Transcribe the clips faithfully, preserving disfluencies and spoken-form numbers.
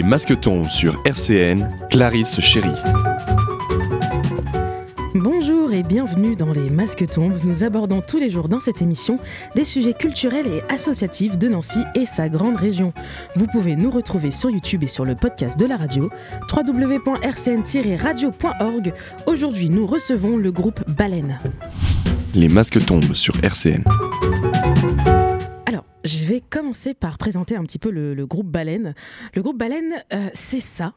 Les masques tombent sur R C N, Clarisse Chéry. Bonjour et bienvenue dans Les Masques tombent. Nous abordons tous les jours dans cette émission des sujets culturels et associatifs de Nancy et sa grande région. Vous pouvez nous retrouver sur YouTube et sur le podcast de la radio w w w point r c n tiret radio point org. Aujourd'hui, nous recevons le groupe Baleine. Les masques tombent sur R C N. Alors, je vais commencer par présenter un petit peu le, le groupe Baleine. Le groupe Baleine, euh, c'est ça.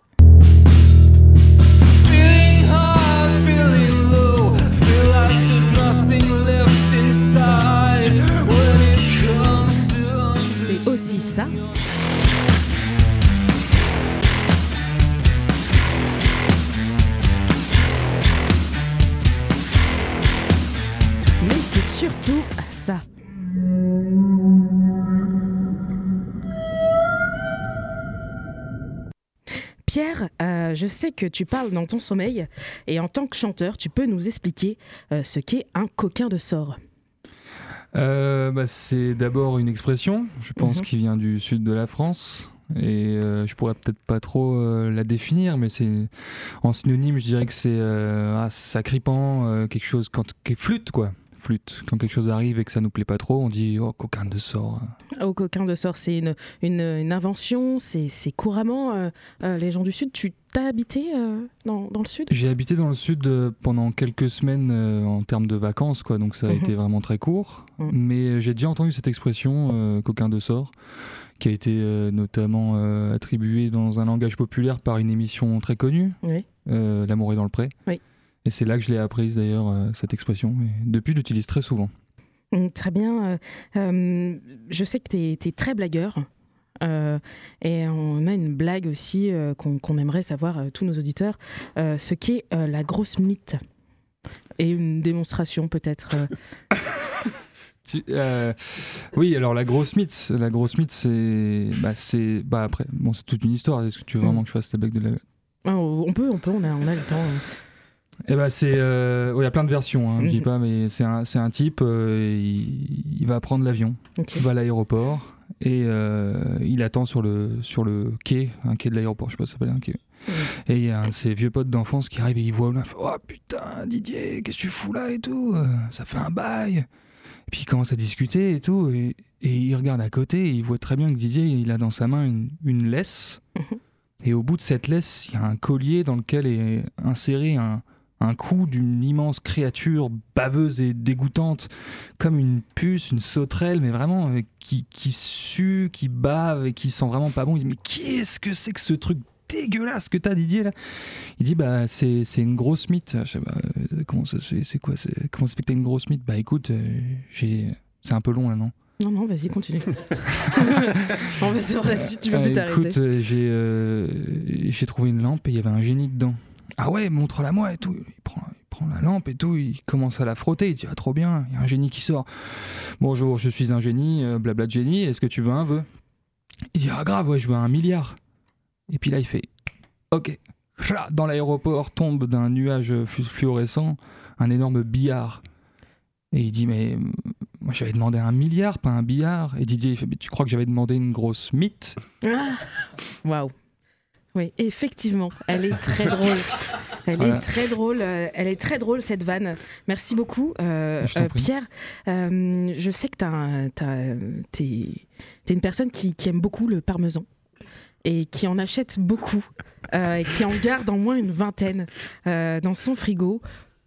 C'est aussi ça. Mais c'est surtout ça. Pierre, euh, je sais que tu parles dans ton sommeil et en tant que chanteur, tu peux nous expliquer euh, ce qu'est un coquin de sort. Euh, bah, c'est d'abord une expression, je pense, mmh. qui vient du sud de la France. Et euh, je pourrais peut-être pas trop euh, la définir, mais c'est en synonyme, je dirais que c'est euh, ah, sacripant, euh, quelque chose quand, qui est flûte, quoi. Flûte. Quand quelque chose arrive et que ça nous plaît pas trop, on dit oh coquin de sort. Oh coquin de sort, c'est une, une, une invention, c'est, c'est couramment euh, euh, les gens du sud. Tu t'as habité euh, dans, dans le sud ? J'ai habité dans le sud euh, pendant quelques semaines euh, en termes de vacances, quoi, donc ça a mmh. été vraiment très court. Mmh. Mais j'ai déjà entendu cette expression euh, coquin de sort, qui a été euh, notamment euh, attribuée dans un langage populaire par une émission très connue, oui. euh, L'amour est dans le pré. Oui. Et c'est là que je l'ai apprise d'ailleurs, euh, cette expression. Et depuis, je l'utilise très souvent. Mmh, très bien. Euh, euh, je sais que tu es très blagueur. Euh, et on a une blague aussi euh, qu'on, qu'on aimerait savoir, euh, tous nos auditeurs, euh, ce qu'est euh, la grosse mythe. Et une démonstration peut-être. Euh. tu, euh, oui, alors la grosse mythe, la grosse mythe, c'est, bah, c'est, bah après, bon, c'est toute une histoire. Est-ce que tu veux vraiment mmh. que je fasse la blague de la... Oh, on peut, on peut, on a, on a le temps. Euh. Eh ben c'est, euh, il y a plein de versions, hein, mmh. je dis pas, mais c'est un, c'est un type, euh, il, il va prendre l'avion, okay. il va à l'aéroport et euh, il attend sur le sur le quai, un quai de l'aéroport, je sais pas si ça s'appelle un quai. Mmh. Et il y a un de ses vieux potes d'enfance qui arrive et il voit là, il fait, oh putain Didier, qu'est-ce que tu fous là et tout, ça fait un bail. Et puis il commence à discuter et tout, et, et il regarde à côté et il voit très bien que Didier, il a dans sa main une, une laisse. Mmh. Et au bout de cette laisse, il y a un collier dans lequel est inséré un un coup d'une immense créature baveuse et dégoûtante, comme une puce, une sauterelle, mais vraiment euh, qui, qui sue, qui bave et qui sent vraiment pas bon. Il dit mais qu'est-ce que c'est que ce truc dégueulasse que t'as, Didier là ? Il dit bah c'est, c'est une grosse mythe. Je sais pas, euh, comment ça se fait, c'est quoi, c'est, comment ça fait que t'as une grosse mythe ? Bah écoute, euh, j'ai... c'est un peu long là, non ? Non, non, vas-y, continue. On va savoir la suite, tu veux plus t'arrêter. Écoute, euh, j'ai, euh, j'ai trouvé une lampe et il y avait un génie dedans. Ah ouais, montre-la moi et tout. Il prend, il prend la lampe et tout, il commence à la frotter. Il dit ah trop bien, il y a un génie qui sort. Bonjour, je suis un génie, euh, blabla de génie. Est-ce que tu veux un vœu ? Il dit ah grave, ouais, je veux un milliard. Et puis là, il fait ok. Dans l'aéroport tombe d'un nuage fluorescent un énorme billard. Et il dit mais moi j'avais demandé un milliard, pas un billard. Et Didier il fait mais tu crois que j'avais demandé une grosse mythe ? Waouh. Oui, effectivement, elle est très drôle. Elle voilà. est très drôle. Euh, elle est très drôle cette vanne. Merci beaucoup, euh, euh, Pierre. Euh, je sais que t'as, t'as, t'es, t'es une personne qui, qui aime beaucoup le parmesan et qui en achète beaucoup euh, et qui en garde en moins une vingtaine euh, dans son frigo. Pourquoi ?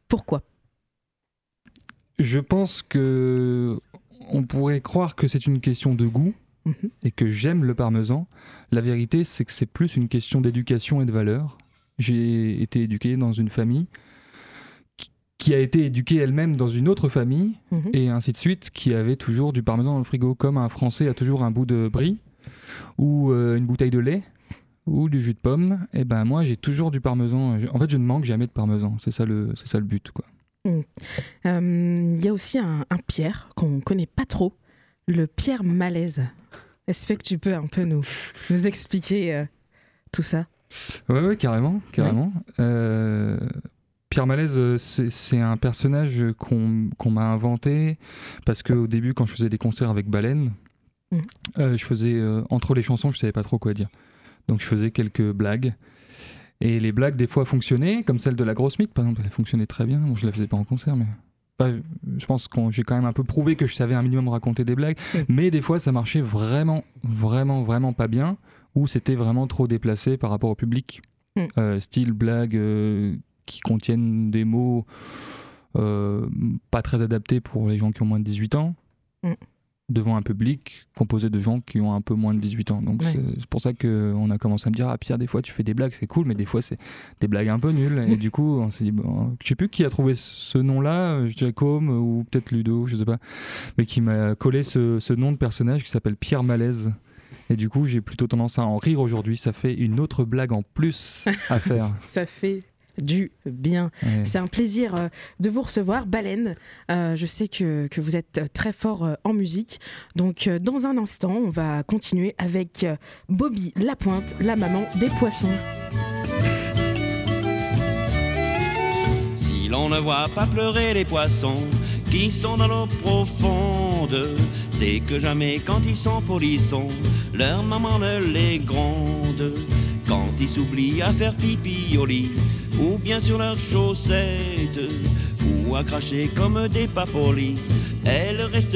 Je pense que on pourrait croire que c'est une question de goût. Et que j'aime le parmesan. La vérité, c'est que c'est plus une question d'éducation et de valeur. J'ai été éduqué dans une famille qui a été éduquée elle-même dans une autre famille, mmh. et ainsi de suite, qui avait toujours du parmesan dans le frigo, comme un Français a toujours un bout de brie, ou euh, une bouteille de lait, ou du jus de pomme. Et ben moi, j'ai toujours du parmesan. En fait, je ne manque jamais de parmesan. C'est ça le, c'est ça le but, quoi. Il mmh. euh, y a aussi un, un Pierre qu'on ne connaît pas trop, le Pierre Malaise. Est-ce que tu peux un peu nous, nous expliquer euh, tout ça ? Ouais, ouais, carrément, carrément. Ouais. Euh, Pierre Malaise, c'est, c'est un personnage qu'on, qu'on m'a inventé parce qu'au début, quand je faisais des concerts avec Baleine, mmh. euh, je faisais euh, entre les chansons, je savais pas trop quoi dire. Donc je faisais quelques blagues. Et les blagues, des fois, fonctionnaient, comme celle de la grosse mythe, par exemple, elle fonctionnait très bien. Bon, je la faisais pas en concert, mais... Enfin, je pense que j'ai quand même un peu prouvé que je savais un minimum raconter des blagues. Mmh. Mais des fois, ça marchait vraiment, vraiment, vraiment pas bien, ou c'était vraiment trop déplacé par rapport au public. Mmh. Euh, style blagues euh, qui contiennent des mots euh, pas très adaptés pour les gens qui ont moins de dix-huit ans. Mmh. Devant un public composé de gens qui ont un peu moins de dix-huit ans. Donc ouais. c'est, c'est pour ça qu'on a commencé à me dire « Ah Pierre, des fois tu fais des blagues, c'est cool, mais des fois c'est des blagues un peu nulles. » Et du coup, on s'est dit bon, « Je sais plus qui a trouvé ce nom-là, je dirais Com ou peut-être Ludo, je sais pas, mais qui m'a collé ce, ce nom de personnage qui s'appelle Pierre Malaise. » Et du coup, j'ai plutôt tendance à en rire aujourd'hui. Ça fait une autre blague en plus à faire. Ça fait... du bien. Ouais. C'est un plaisir euh, de vous recevoir. Baleine, euh, je sais que, que vous êtes très fort euh, en musique. Donc, euh, dans un instant, on va continuer avec euh, Bobby Lapointe, la maman des poissons. Si l'on ne voit pas pleurer les poissons qui sont dans l'eau profonde, c'est que jamais quand ils sont polissons, leur maman ne les gronde. Quand ils s'oublient à faire pipi au lit, ou bien sur leurs chaussettes, ou à cracher comme des papolis, elle reste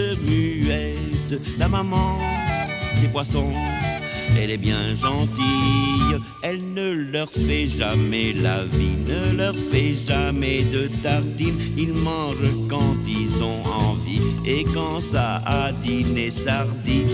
muette. La maman des poissons, elle est bien gentille, elle ne leur fait jamais la vie, ne leur fait jamais de tartines. Ils mangent quand ils ont envie, et quand ça a dîné sardines.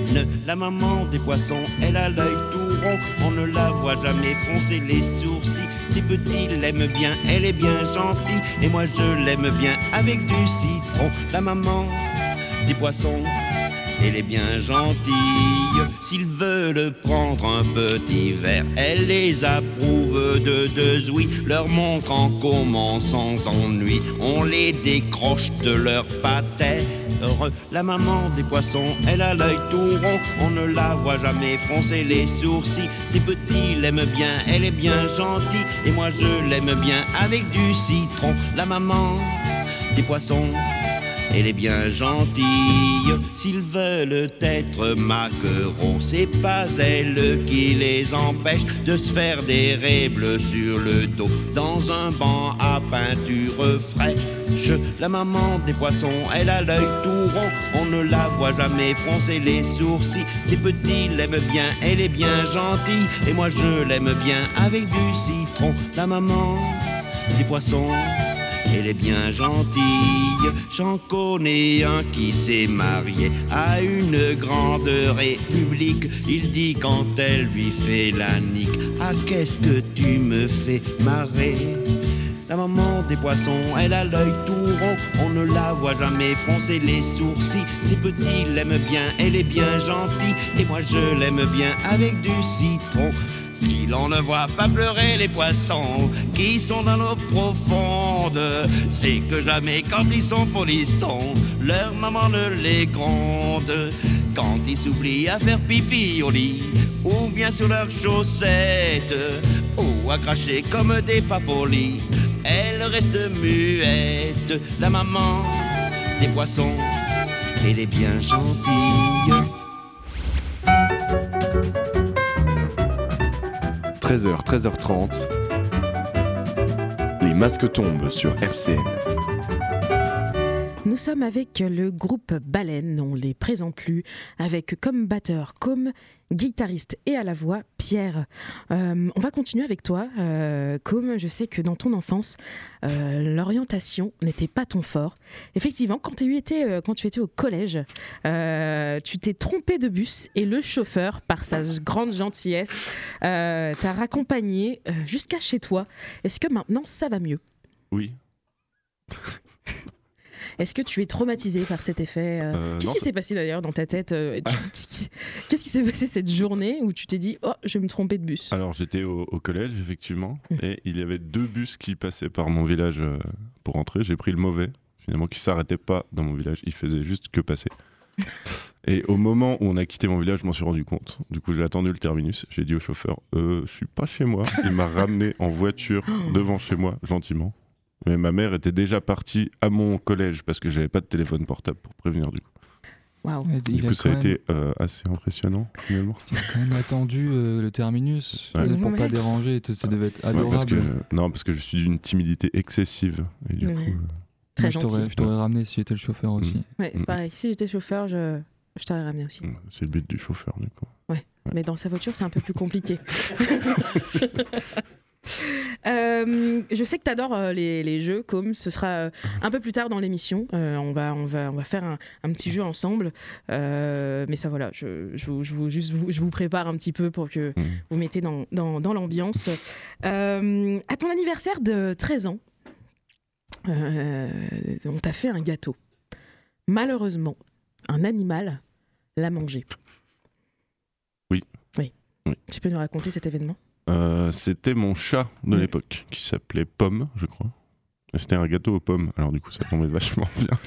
La maman des poissons, elle a l'œil tout rond, on ne la voit jamais froncer les sourcils. Si petit l'aime bien, elle est bien gentille, et moi je l'aime bien avec du citron. La maman des poissons, elle est bien gentille. S'ils veulent prendre un petit verre, elle les approuve de deux ouïes, leur montrant comment sans ennui on les décroche de leur patère. La maman des poissons, elle a l'œil tout rond, on ne la voit jamais froncer les sourcils. Si petit l'aime bien, elle est bien gentille, et moi je l'aime bien avec du citron. La maman des poissons, elle est bien gentille. S'ils veulent être maquereaux, c'est pas elle qui les empêche de se faire des raies bleues sur le dos dans un banc à peinture fraîche. La maman des poissons, elle a l'œil tout rond, on ne la voit jamais froncer les sourcils. Si petit l'aime bien, elle est bien gentille, et moi je l'aime bien avec du citron. La maman des poissons, elle est bien gentille. J'en connais un qui s'est marié à une grande république. Il dit quand elle lui fait la nique: ah, qu'est-ce que tu me fais marrer. La maman des poissons, elle a l'œil tout rond, on ne la voit jamais froncer les sourcils. Si petit l'aime bien, elle est bien gentille, et moi je l'aime bien avec du citron. Si l'on ne voit pas pleurer les poissons qui sont dans l'eau profonde, c'est que jamais quand ils sont polissons, leur maman ne les gronde. Quand ils s'oublient à faire pipi au lit, ou bien sur leurs chaussettes, ou à cracher comme des papolis, elle reste muette. La maman des poissons, elle est bien gentille. treize heures, treize heures trente, les masques tombent sur R C N. Nous sommes avec le groupe Baleine, on ne les présente plus, avec comme batteur, comme guitariste et à la voix, Pierre. Euh, on va continuer avec toi. Euh, comme je sais que dans ton enfance, euh, l'orientation n'était pas ton fort. Effectivement, quand tu étais, euh, quand tu étais au collège, euh, tu t'es trompé de bus et le chauffeur, par sa grande gentillesse, euh, t'a raccompagné euh, jusqu'à chez toi. Est-ce que maintenant, ça va mieux ? Oui. Est-ce que tu es traumatisé par cet effet euh, euh, Qu'est-ce non, qui ça... s'est passé d'ailleurs dans ta tête euh, tu... Qu'est-ce qui s'est passé cette journée où tu t'es dit « Oh, je vais me tromper de bus » ? Alors j'étais au, au collège effectivement, mmh. et il y avait deux bus qui passaient par mon village euh, pour rentrer. J'ai pris le mauvais, finalement, qui ne s'arrêtait pas dans mon village, il faisait juste que passer. Et au moment où on a quitté mon village, je m'en suis rendu compte. Du coup, j'ai attendu le terminus, j'ai dit au chauffeur euh, « Je suis pas chez moi ». Il m'a ramené en voiture devant chez moi, gentiment. Mais ma mère était déjà partie à mon collège parce que j'avais pas de téléphone portable pour prévenir du coup. Wow. Du coup, ça a même... été euh, assez impressionnant, finalement. Il a quand même attendu euh, le terminus ouais. pour ouais. pas déranger. Ça devait être adorable. Ouais, parce que, non, parce que je suis d'une timidité excessive. Et du mmh. coup, euh... Très Moi, je t'aurais, je t'aurais ramené si j'étais le chauffeur aussi. Mmh. Ouais, pareil. Si j'étais chauffeur, je, je t'aurais ramené aussi. C'est le but du chauffeur, du coup. Ouais. ouais. Mais dans sa voiture, c'est un peu plus compliqué. Euh, je sais que tu adores euh, les, les jeux, comme ce sera euh, un peu plus tard dans l'émission. Euh, on, va, on, va, on va faire un, un petit jeu ensemble. Euh, mais ça, voilà, je, je, vous, je, vous, juste vous, je vous prépare un petit peu pour que mmh. vous mettez dans, dans, dans l'ambiance. Euh, à ton anniversaire de treize ans, euh, on t'a fait un gâteau. Malheureusement, un animal l'a mangé. Oui. Oui. oui. Tu peux nous raconter cet événement ? Euh, c'était mon chat de l'époque qui s'appelait Pomme, je crois. Et c'était un gâteau aux pommes, alors du coup ça tombait vachement bien.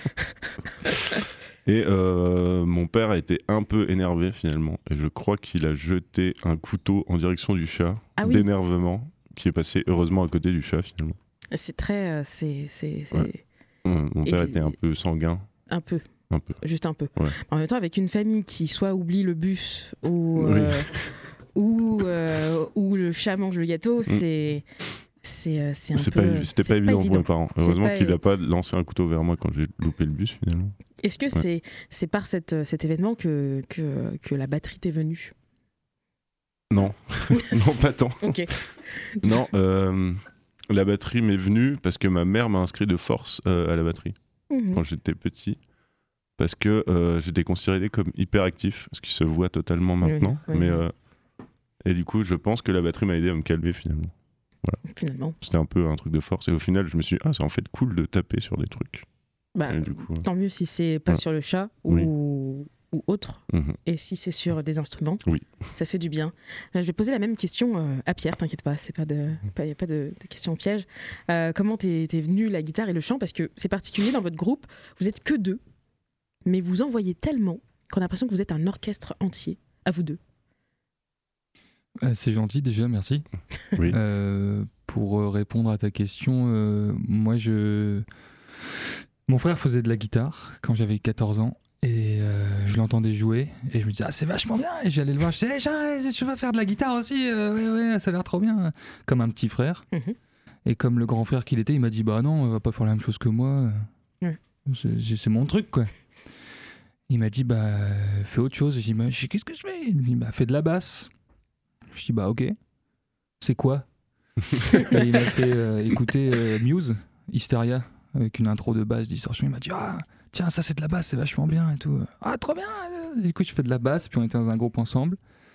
Et euh, mon père a été un peu énervé finalement, et je crois qu'il a jeté un couteau en direction du chat ah oui. d'énervement, qui est passé heureusement à côté du chat finalement. C'est très, euh, c'est, c'est, c'est... Ouais. Mon père et était un peu sanguin. Un peu. Un peu. Juste un peu. Ouais. En même temps, avec une famille qui soit oublie le bus ou. Euh, oui. Ou, euh, ou le chat mange le gâteau, c'est, c'est, c'est un c'est peu... Pas, c'était c'est pas évident pas pour mes parents. Heureusement qu'il n'a pas... pas lancé un couteau vers moi quand j'ai loupé le bus, finalement. Est-ce que ouais. c'est, c'est par cette, cet événement que, que, que la batterie t'est venue ? Non. Non, pas tant. Ok. Non, euh, la batterie m'est venue parce que ma mère m'a inscrit de force euh, à la batterie mmh. quand j'étais petit. Parce que euh, j'étais considéré comme hyperactif, ce qui se voit totalement maintenant. Oui, oui. Mais... Euh, Et du coup, je pense que la batterie m'a aidé à me calmer finalement. Voilà. Finalement. C'était un peu un truc de force. Et au final, je me suis dit, ah, c'est en fait cool de taper sur des trucs. Bah, du coup, tant mieux si c'est pas ouais. sur le chat ou, oui. ou autre. Mm-hmm. Et si c'est sur des instruments, oui. ça fait du bien. Je vais poser la même question à Pierre, t'inquiète pas, il n'y a pas de, de question piège. Euh, comment t'es, t'es venu la guitare et le chant ? Parce que c'est particulier dans votre groupe, vous êtes que deux, mais vous envoyez tellement qu'on a l'impression que vous êtes un orchestre entier, à vous deux. Euh, c'est gentil déjà, merci. Oui. Euh, pour répondre à ta question, euh, moi je... Mon frère faisait de la guitare quand j'avais quatorze ans et euh, je l'entendais jouer et je me disais ah c'est vachement bien et j'allais le voir, je disais hey, je vais faire de la guitare aussi, euh, ouais, ouais, ça a l'air trop bien, comme un petit frère. Mm-hmm. Et comme le grand frère qu'il était, il m'a dit bah non, on va pas faire la même chose que moi, mm. c'est, c'est mon truc quoi. Il m'a dit bah fais autre chose et j'ai dit bah, qu'est-ce que je fais ? Il m'a dit bah fais de la basse. Je dis bah ok, c'est quoi ? Et il m'a fait euh, écouter euh, Muse, Hysteria, avec une intro de basse, distorsion. Il m'a dit ah tiens ça c'est de la basse, c'est vachement bien et tout. Ah trop bien. Et du coup je fais de la basse, puis on était dans un groupe ensemble.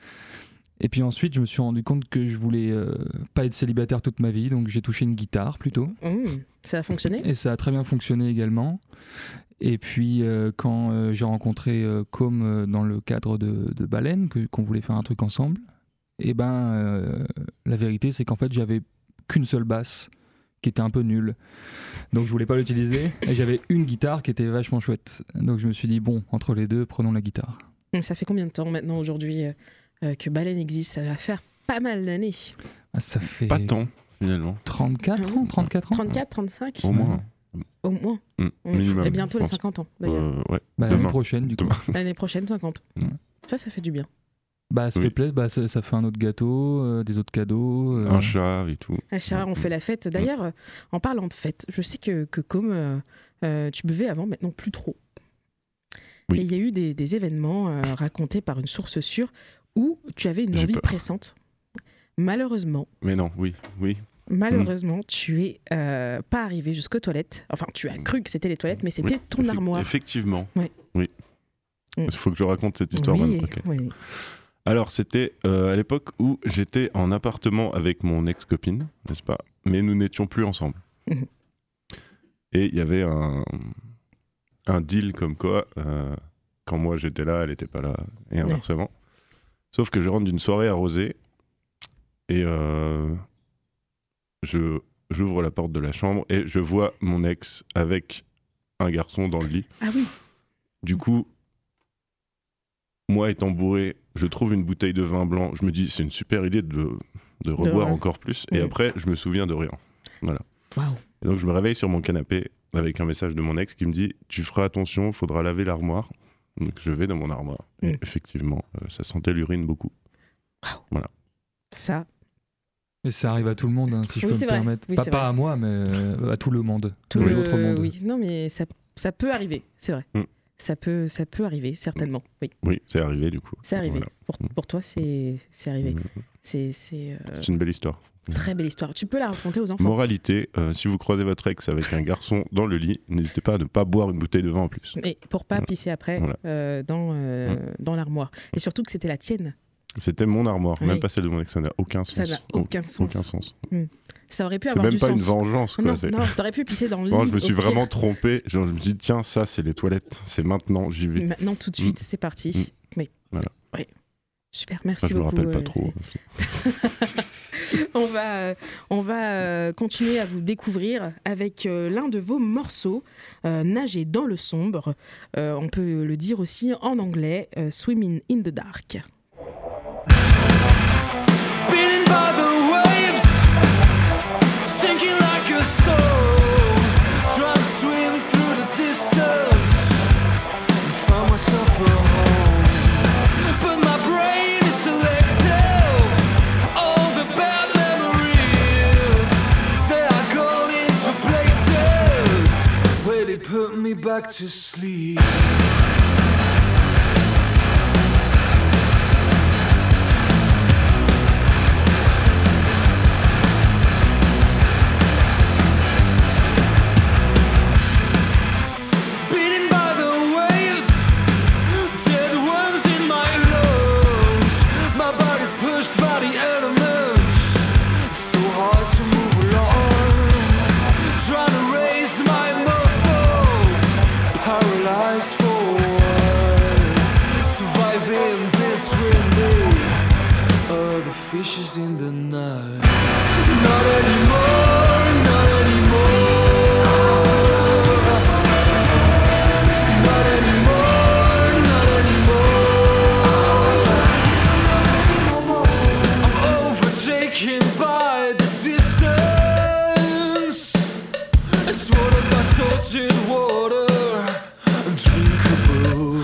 Et puis ensuite je me suis rendu compte que je voulais euh, pas être célibataire toute ma vie, donc j'ai touché une guitare plutôt. Mmh, ça a fonctionné ? Et ça a très bien fonctionné également. Et puis euh, quand euh, j'ai rencontré euh, Com euh, dans le cadre de, de Baleine, que, qu'on voulait faire un truc ensemble. Et ben euh, la vérité c'est qu'en fait j'avais qu'une seule basse qui était un peu nulle, donc je voulais pas l'utiliser et j'avais une guitare qui était vachement chouette, donc je me suis dit bon entre les deux prenons la guitare. Ça fait combien de temps maintenant aujourd'hui euh, que Baleine existe ? Ça va faire pas mal d'années. Ah, ça fait pas tant finalement. trente-quatre ans, trente-quatre ans. trente-quatre, trente-cinq Au moins. Au moins. Mmh, minimum, et bientôt les cinquante ans d'ailleurs. Euh, ouais. Bah, l'année prochaine du coup. L'année prochaine cinquante. Ouais. Ça ça fait du bien. Bah, ça oui. fait plaisir, bah, ça, ça fait un autre gâteau, euh, des autres cadeaux. Euh... Un chat et tout. Un chat, on fait la fête. D'ailleurs, euh, en parlant de fête, je sais que, que comme euh, euh, tu buvais avant, maintenant plus trop. Oui. Et il y a eu des, des événements euh, racontés par une source sûre où tu avais une J'ai envie pas... pressante. Malheureusement. Mais non, oui, oui. Malheureusement, mmh. tu es euh, pas arrivé jusqu'aux toilettes. Enfin, tu as cru que c'était les toilettes, mais c'était oui, ton effe- armoire. Effectivement. Ouais. Oui. Il mmh. faut que je raconte cette histoire. Oui, même. Okay. oui. Alors, c'était euh, à l'époque où j'étais en appartement avec mon ex-copine, n'est-ce pas ? Mais nous n'étions plus ensemble. Mmh. Et il y avait un, un deal comme quoi, euh, quand moi j'étais là, elle n'était pas là, et inversement. Ouais. Sauf que je rentre d'une soirée arrosée, et euh, je, j'ouvre la porte de la chambre, et je vois mon ex avec un garçon dans le lit. Ah oui. Du coup, moi étant bourré, je trouve une bouteille de vin blanc, je me dis c'est une super idée de, de reboire de encore plus, et mmh. après je me souviens de rien. Voilà. Wow. Et donc je me réveille sur mon canapé avec un message de mon ex qui me dit tu feras attention, il faudra laver l'armoire. Donc je vais dans mon armoire. Et mmh. effectivement, euh, ça sentait l'urine beaucoup. Wow. Voilà. Ça. Et ça arrive à tout le monde, hein, si je oui, peux me vrai. permettre. Oui, pas, pas à moi, mais euh, à tout le monde. Tout oui. le... l'autre monde. Oui, non, mais ça, ça peut arriver, c'est vrai. Mm. Ça, peut, ça peut arriver, certainement. Oui, oui c'est arrivé du coup. C'est arrivé. Voilà. Pour, pour toi, c'est, c'est arrivé. Mm. C'est, c'est, euh... c'est une belle histoire. Très belle histoire. Tu peux la raconter aux enfants. Moralité, euh, si vous croisez votre ex avec un garçon dans le lit, n'hésitez pas à ne pas boire une bouteille de vin en plus. Et pour pas voilà. pisser après voilà. euh, dans, euh, mmh. dans l'armoire. Et surtout que c'était la tienne. C'était mon armoire, oui. même pas celle de mon ex, ça n'a aucun sens. Ça n'a aucun o- sens. Aucun sens. Mmh. Ça aurait pu c'est avoir du sens. C'est même pas une vengeance. Quoi, non, c'est... non, t'aurais pu pisser dans le lit. Non, je me suis vraiment pire. trompé. Genre, je me dis, tiens, ça, c'est les toilettes. C'est maintenant, j'y vais. Maintenant, tout de suite, mmh. c'est parti. Mmh. Oui. Voilà. Oui. Super, merci Enfin, je beaucoup. Je me rappelle euh, pas trop. on va, euh, on va euh, continuer à vous découvrir avec euh, l'un de vos morceaux, euh, Nager dans le sombre. Euh, on peut le dire aussi en anglais, euh, Swimming in the dark. Beaten by the waves, sinking like a stone, trying to swim through the distance and find myself a home. But my brain is selective, all the bad memories, they are gone into places where they put me back to sleep. Fishes in the night. Not anymore, not anymore. Not anymore, not anymore. I'm overtaken by the distance. It's swallowed by salted water, undrinkable.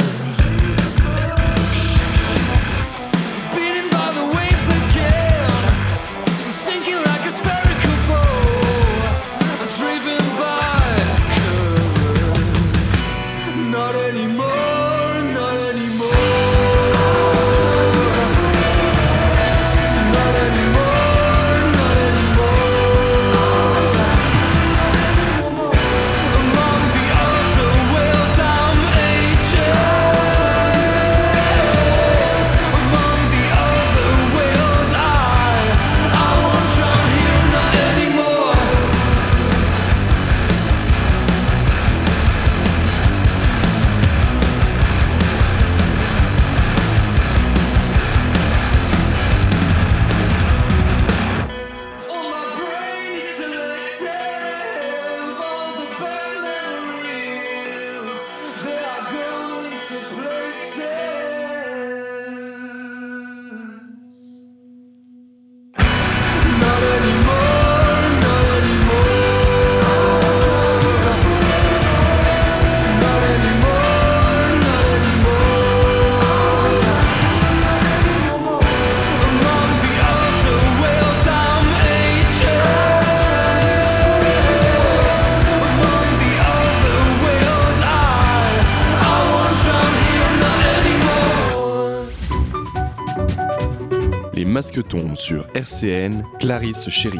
Masque tombe sur R C N, Clarisse Chéry.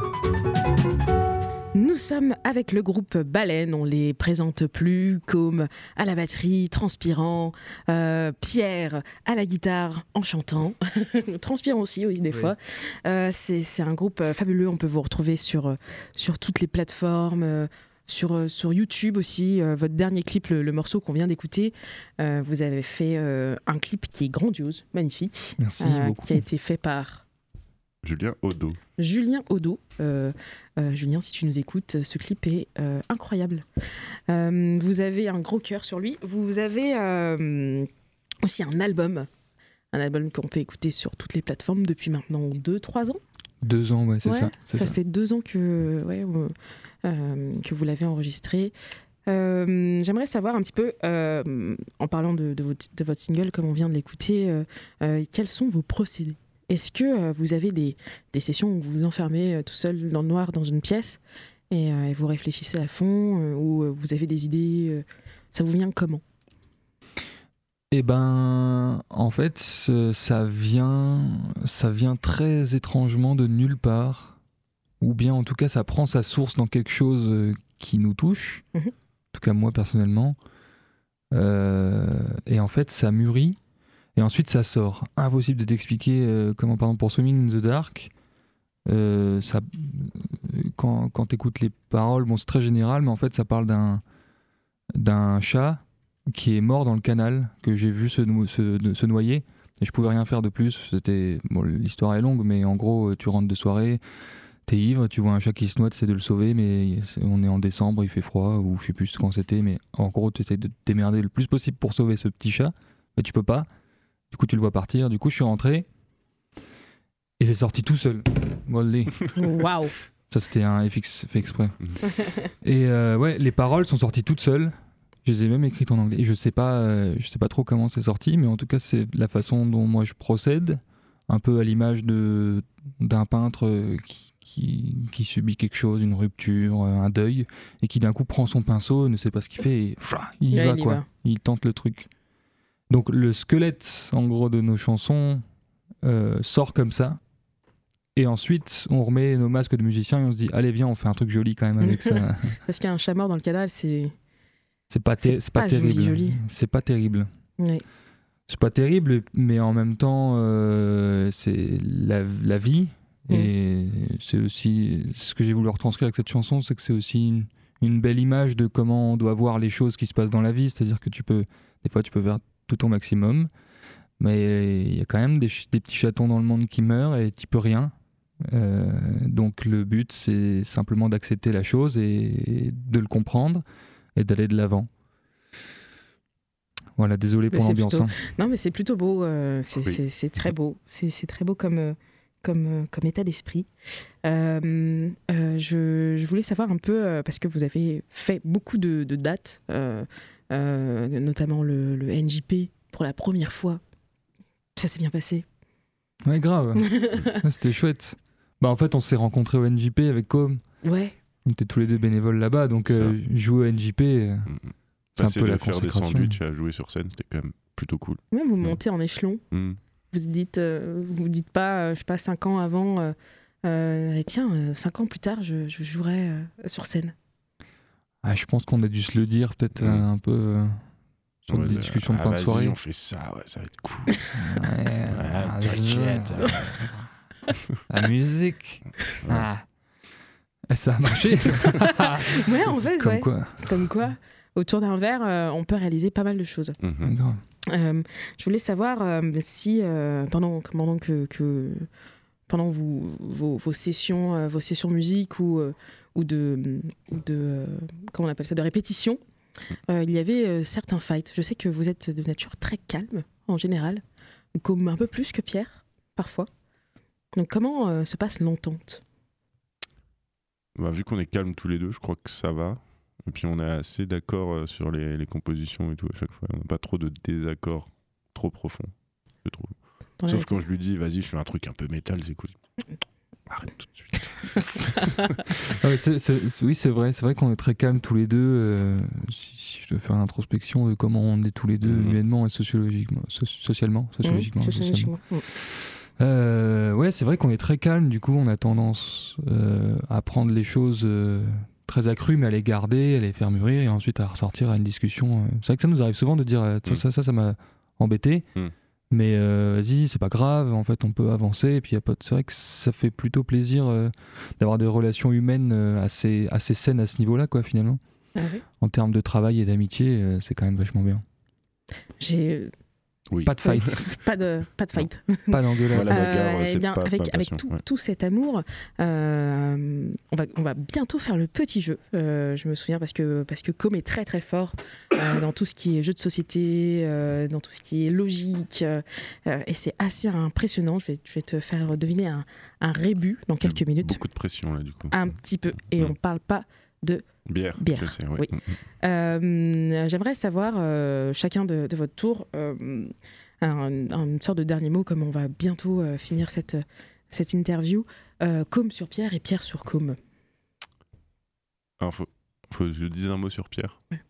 Nous sommes avec le groupe Baleine, on les présente plus, comme à la batterie, transpirant, euh, Pierre à la guitare en chantant, transpirant aussi oui, des oui. fois. Euh, c'est, c'est un groupe fabuleux, on peut vous retrouver sur, sur toutes les plateformes, euh, Sur, sur YouTube aussi, euh, votre dernier clip, le, le morceau qu'on vient d'écouter, euh, vous avez fait euh, un clip qui est grandiose, magnifique. Merci euh, beaucoup. Qui a été fait par Julien Odo. Julien Odo. Euh, euh, Julien, si tu nous écoutes, ce clip est euh, incroyable. Euh, vous avez un gros cœur sur lui. Vous avez euh, aussi un album, un album qu'on peut écouter sur toutes les plateformes depuis maintenant deux trois ans. Deux ans, ouais, c'est ouais, ça. C'est ça, ça fait deux ans que, ouais, euh, que vous l'avez enregistré. Euh, j'aimerais savoir un petit peu, euh, en parlant de, de, votre, de votre single, comme on vient de l'écouter, euh, euh, quels sont vos procédés ? Est-ce que euh, vous avez des, des sessions où vous vous enfermez euh, tout seul dans le noir dans une pièce et, euh, et vous réfléchissez à fond, euh, ou euh, vous avez des idées euh, ça vous vient comment ? Eh ben, en fait, ça vient, ça vient très étrangement de nulle part, ou bien en tout cas, ça prend sa source dans quelque chose qui nous touche. Mmh. En tout cas moi personnellement, euh, et en fait ça mûrit et ensuite ça sort. Impossible de t'expliquer euh, comment, par exemple pour Swimming in the Dark, euh, ça, quand, quand t'écoutes les paroles, bon c'est très général, mais en fait ça parle d'un, d'un chat qui est mort dans le canal, que j'ai vu se, no- se, se noyer, et je pouvais rien faire de plus. C'était, bon, l'histoire est longue, mais en gros tu rentres de soirée, t'es ivre, tu vois un chat qui se noie, tu essaies de le sauver, mais on est en décembre, il fait froid, ou je sais plus quand c'était, mais en gros tu essaies de t'émerder le plus possible pour sauver ce petit chat, mais tu peux pas, du coup tu le vois partir, du coup je suis rentré, et c'est sorti tout seul. Waouh. Ça c'était un F X fait exprès. Et euh, ouais, les paroles sont sorties toutes seules, je les ai même écrites en anglais, et je sais pas, euh, je sais pas trop comment c'est sorti, mais en tout cas c'est la façon dont moi je procède, un peu à l'image de, d'un peintre qui Qui, qui subit quelque chose, une rupture, un deuil, et qui d'un coup prend son pinceau, ne sait pas ce qu'il fait, et pff, il y ouais, va il y quoi. va. Il tente le truc. Donc le squelette, en gros, de nos chansons euh, sort comme ça, et ensuite on remet nos masques de musiciens et on se dit allez viens, on fait un truc joli quand même avec ça. Parce qu'il y a un chat mort dans le canal, c'est c'est pas, ter- c'est c'est pas, pas terrible. joli, joli. C'est pas terrible. Ouais. C'est pas terrible, mais en même temps euh, c'est la, la vie. Et c'est aussi ce que j'ai voulu retranscrire avec cette chanson, c'est que c'est aussi une, une belle image de comment on doit voir les choses qui se passent dans la vie. C'est-à-dire que tu peux, des fois, tu peux faire tout ton maximum, mais il y a quand même des, ch- des petits chatons dans le monde qui meurent et tu peux rien. Euh, donc le but, c'est simplement d'accepter la chose et, et de le comprendre et d'aller de l'avant. Voilà, désolé pour mais l'ambiance. Plutôt... Hein. Non, mais c'est plutôt beau. Euh, c'est, oui. c'est, c'est très beau. C'est, c'est très beau comme. Euh... Comme, comme état d'esprit. Euh, euh, je, je voulais savoir un peu, euh, parce que vous avez fait beaucoup de, de dates, euh, euh, notamment le, le N J P pour la première fois. Ça s'est bien passé. Ouais, grave. Ouais, c'était chouette. Bah, en fait, on s'est rencontrés au N J P avec Com. Ouais. On était tous les deux bénévoles là-bas, donc euh, jouer au N J P, euh, Mmh. c'est Passer un peu de la faire des consécration. sandwichs à jouer sur scène, c'était quand même plutôt cool. Même vous montez en échelon. Mmh. Vous dites, euh, vous dites pas, euh, je sais pas, cinq ans avant, euh, euh, et tiens, euh, cinq ans plus tard, je, je jouerai euh, sur scène. Ah, je pense qu'on a dû se le dire peut-être Mmh. euh, un peu euh, sur Ouais, des de- discussions de ah, fin de vas-y, soirée. on fait ça, ouais, ça va être cool. Ouais, Ah, vas-y. t'inquiète. La musique. Ah. Et ça a marché. Ouais, en fait, Comme ouais. quoi. Comme quoi, autour d'un verre, euh, on peut réaliser pas mal de choses. Mhm. Grave. Euh, je voulais savoir euh, si euh, pendant, pendant que, que pendant vous, vos, vos sessions, euh, vos sessions musique ou euh, ou de ou de euh, comment on appelle ça, de répétition, euh, il y avait euh, certains fights. Je sais que vous êtes de nature très calme en général, comme un peu plus que Pierre parfois. Donc comment euh, se passe l'entente ? Bah, vu qu'on est calme tous les deux, je crois que ça va. Et puis on est assez d'accord euh, sur les, les compositions et tout à chaque fois. On n'a pas trop de désaccords trop profonds, je trouve. Dans la Sauf quand je lui dis, vas-y, je fais un truc un peu métal, c'est cool. Arrête tout de suite. Ah ouais, c'est- c'est- oui, c'est vrai, c'est vrai qu'on est très calmes tous les deux. euh, si, si je dois faire l'introspection de comment on est tous les deux Mhm. humainement et sociologiquement, so- socialement, sociologiquement. Mmh, socialement. sociologiquement. Mmh. Euh, ouais, c'est vrai qu'on est très calme, du coup on a tendance euh, à prendre les choses euh, très accrues, mais à les garder, à les faire mûrir et ensuite à ressortir à une discussion. euh. C'est vrai que ça nous arrive souvent de dire euh, ça, Mm. ça, ça, ça m'a embêté, Mm. mais euh, vas-y, c'est pas grave, en fait on peut avancer. Et puis y a pas de... c'est vrai que ça fait plutôt plaisir euh, d'avoir des relations humaines euh, assez, assez saines à ce niveau-là, quoi, finalement. Ah oui. En termes de travail et d'amitié, euh, c'est quand même vachement bien. J'ai Oui. Pas de fight, pas de pas de fight. pas d'engueulade. Voilà. La bagarre, Euh, c'est eh bien, pas- avec, pas avec patient, tout, ouais. tout cet amour, euh, on, va, on va bientôt faire le petit jeu. Euh, je me souviens parce que, parce que Com est très très fort euh, dans tout ce qui est jeu de société, euh, dans tout ce qui est logique. euh, et c'est assez impressionnant. Je vais, je vais te faire deviner un, un rébut dans quelques minutes. Beaucoup de pression là du coup. Un petit peu. Et Mm. on parle pas de Bière, Bière, je sais, ouais. oui. Euh, j'aimerais savoir, euh, chacun de, de votre tour, euh, un, un, une sorte de dernier mot, comme on va bientôt euh, finir cette, cette interview. Euh, Com sur Pierre et Pierre sur Com. Alors, faut, faut que je dise un mot sur Pierre. Ouais.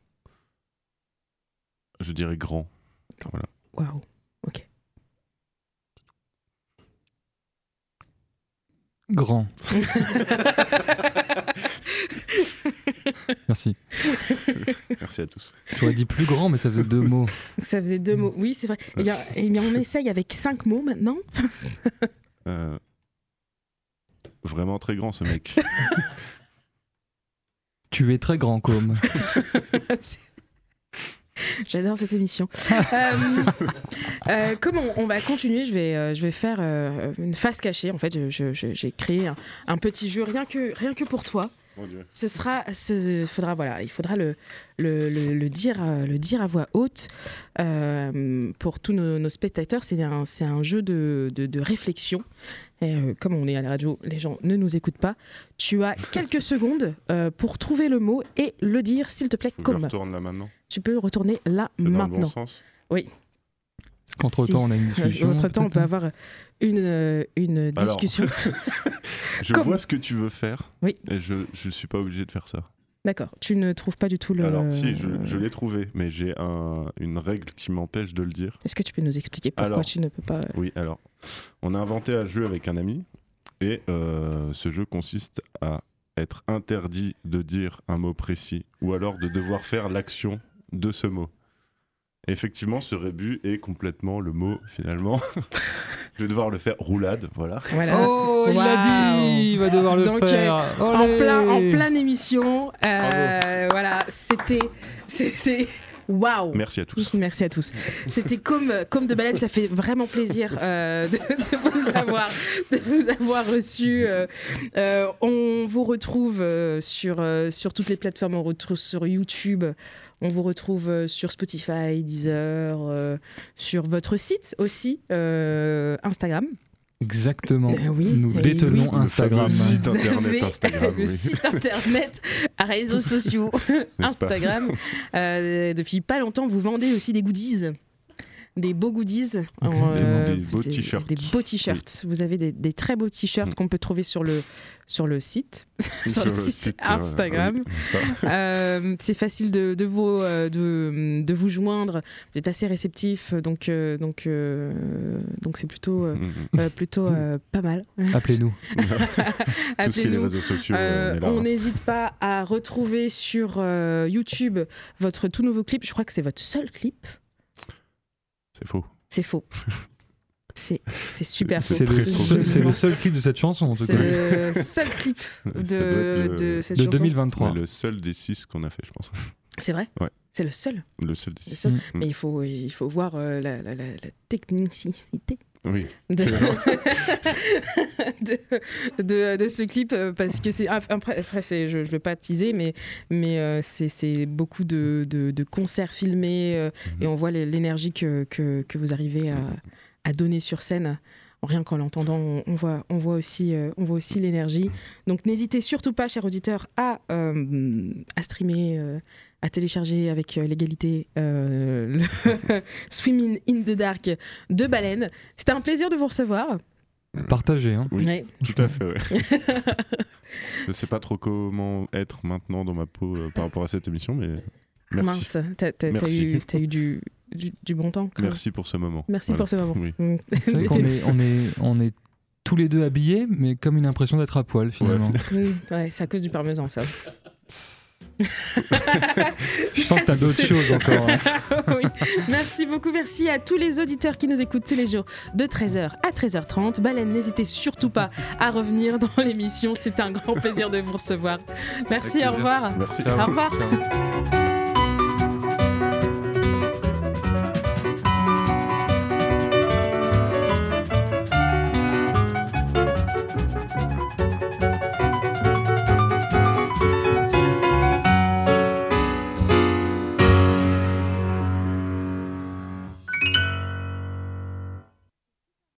Je dirais grand. Voilà. Waouh, ok. Grand. Merci. Merci à tous. J'aurais dit plus grand, mais ça faisait deux mots. Ça faisait deux mots, oui, c'est vrai. Eh bien, eh bien, on essaye avec cinq mots maintenant. Euh, vraiment très grand, ce mec. Tu es très grand, Com. J'adore cette émission. euh, euh, comme on, on va continuer, je vais, euh, je vais faire euh, une face cachée. En fait, je, je, j'ai créé un, un petit jeu rien que, rien que pour toi. Mon Dieu. Ce sera, ce faudra, voilà, il faudra le, le, le, le, dire, le dire à voix haute euh, pour tous nos, nos spectateurs. C'est un, c'est un jeu de, de, de réflexion. Et euh, comme on est à la radio, les gens ne nous écoutent pas. Tu as quelques secondes euh, pour trouver le mot et le dire, s'il te plaît, comme. Je retourne là maintenant. Tu peux retourner là C'est maintenant. Dans le bon sens. Oui. Entre Si. temps, on a une discussion. Entre temps, on peut avoir une, une discussion. Alors, je Comme... vois ce que tu veux faire. Oui. Et je ne suis pas obligé de faire ça. D'accord. Tu ne trouves pas du tout le. Alors, si, je, je l'ai trouvé, mais j'ai un, une règle qui m'empêche de le dire. Est-ce que tu peux nous expliquer pourquoi alors, tu ne peux pas. Oui, alors. On a inventé un jeu avec un ami. Et euh, ce jeu consiste à être interdit de dire un mot précis. Ou alors de devoir faire l'action de ce mot. Effectivement, ce rébut est complètement le mot, finalement. Je vais devoir le faire roulade, voilà. voilà. Oh, il Wow. l'a dit. Il va devoir le Donc, faire. euh, en, plein, en pleine émission. Euh, voilà, c'était. C'était. Waouh! Merci à tous. Merci à tous. C'était comme, comme de baleine, ça fait vraiment plaisir euh, de, de, vous avoir, de vous avoir reçu. Euh, euh, on vous retrouve euh, sur, euh, sur toutes les plateformes, on retrouve sur YouTube, on vous retrouve euh, sur Spotify, Deezer, euh, sur votre site aussi, euh, Instagram. Exactement. Euh, oui, Nous et détenons oui. Instagram. Le fameux site Vous internet avez Instagram. le oui. site internet, réseaux sociaux, Instagram. Euh, depuis pas longtemps, vous vendez aussi des goodies. Des beaux goodies. En, euh, des beaux c'est- t-shirts. Des beaux t-shirts. Oui. Vous avez des, des très beaux t-shirts mm. qu'on peut trouver sur le, sur le site, sur, sur le, le site, site Instagram. Euh, oui, euh, c'est facile de, de, vous, de, de vous joindre. Vous êtes assez réceptif, donc, euh, donc, euh, donc c'est plutôt, euh, euh, plutôt euh, pas mal. Appelez-nous. Tout ce qui est les réseaux sociaux. Euh, on on n'hésite pas à retrouver sur euh, YouTube votre tout nouveau clip. Je crois que c'est votre seul clip. C'est faux. C'est faux. C'est, c'est super faux. C'est le, seul, c'est le seul clip de cette chanson, en tout c'est cas. C'est le seul clip de, le, de cette de chanson. deux mille vingt-trois. Le seul des six qu'on a fait, je pense. C'est vrai ? Ouais. C'est le seul. Le seul des Le six. seul. Mmh. Mais il faut, il faut voir euh, la, la, la, la technicité. Oui. De... de, de, de ce clip euh, parce que c'est après, après c'est, je ne vais pas teaser mais, mais euh, c'est, c'est beaucoup de, de, de concerts filmés euh, mmh. et on voit l'énergie que, que, que vous arrivez à, à donner sur scène. Rien qu'en l'entendant, on, on, voit, on, voit aussi, euh, on voit aussi l'énergie. Donc n'hésitez surtout pas, chers auditeurs, à, euh, à streamer, euh, à télécharger avec euh, l'égalité euh, le Swimming in the Dark de Baleine. C'était un plaisir de vous recevoir. Partagez. Hein. Oui, ouais. Tout à fait. Ouais. Je ne sais pas trop comment être maintenant dans ma peau euh, par rapport à cette émission, mais merci. Mince, t'as, t'as, merci. t'as, eu, t'as eu du, du, du bon temps. Merci pour ce moment. Merci voilà. pour ce moment. Oui. C'est vrai qu'on est, on est, on est tous les deux habillés, mais comme une impression d'être à poil finalement. Ouais, ouais c'est à cause du parmesan, ça. Je sens que t'as d'autres choses encore. Hein. Oui. Merci beaucoup, merci à tous les auditeurs qui nous écoutent tous les jours de treize heures à treize heures trente. Baleine, n'hésitez surtout pas à revenir dans l'émission, c'est un grand plaisir de vous recevoir. Merci, au revoir. Merci. Au revoir. Ciao.